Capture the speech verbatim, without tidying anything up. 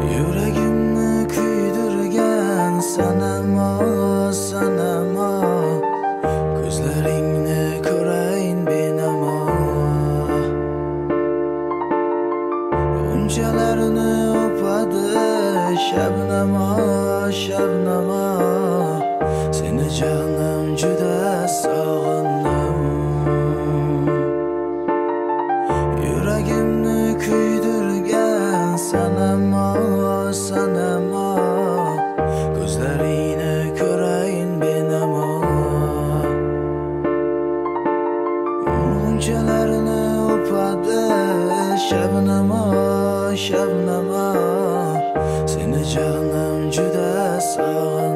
Yuragimni kuydirgan sanamo, sanamo, ko'zlaringni ko'rayin benamo. Unchalarni o'padi shabnamo, shabnamo, seni jonim juda sog'indim. Yuragimni kuydirgan sanamo, sanamo, ko'zlaringni ko'rayin benamo. Unchalarni o'padi shabnamo, shabnamo, seni jonim juda sog'indim.